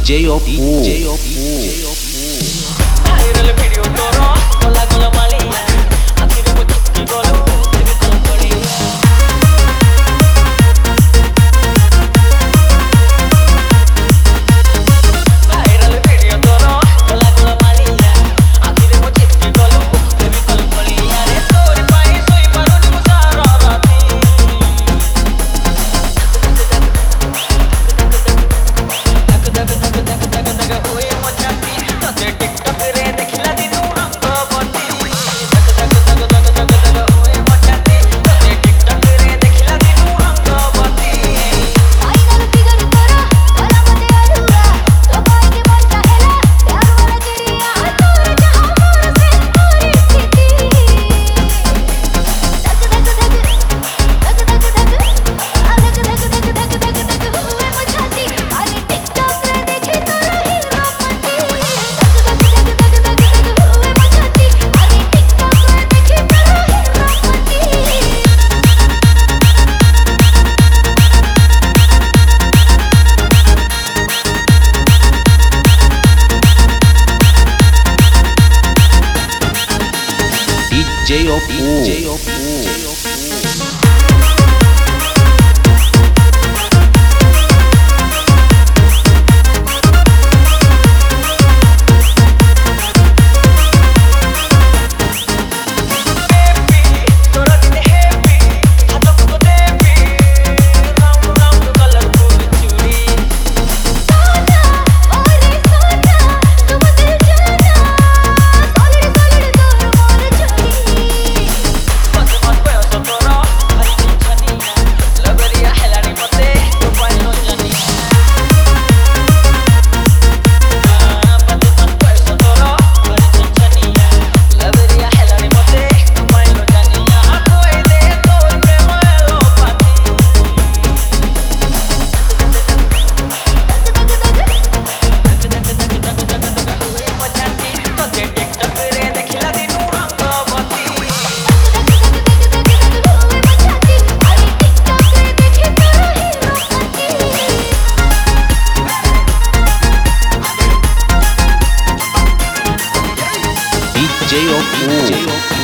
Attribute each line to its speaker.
Speaker 1: DJ Oppo.
Speaker 2: Viral video toro, gola gola maliya, akhire wo chukki golo, teri kol padiya. Viral video toro, gola gola maliya, akhire wo chukki golo, teri kol padiya. Re tor pai soi parun musara rati. Dag hoye machati, tote TikTok re dekhila dinu rangavati. Dag hoye machati, tote TikTok re dekhila dinu rangavati.
Speaker 3: Final figure tara wala mate adura to bhai ke man chahela pyar wala chiriya tor jahan mor se puri sthiti dag hoye machati are TikTok re dekhe tara hero pati dag hoye machati are TikTok re dekhe tara hero
Speaker 1: DJ Oppo.
Speaker 2: Tora din happy, hathon ko devi, round round colorful chudi.
Speaker 3: सोना ओरे सोना तुम दिल जाना solid solid तोर मोर छोड़ी
Speaker 2: मत मत पैसा तोरा, हरी छनिया, लगरिया हेलानी मते, तो पाइलो जानिया. मत मत पैसा तोरा, हरी छनिया, लगरिया हेलानी मते, तो पाइलो जानिया. कोई दे तोर प्रेम लो पाती. होए मचाती, तोते TikTok रे देखिला दिनु रंगवती.
Speaker 3: होवे मचाती अरे टिकटॉक रे देखे तोरा हीरो पति
Speaker 1: DJ Oppo.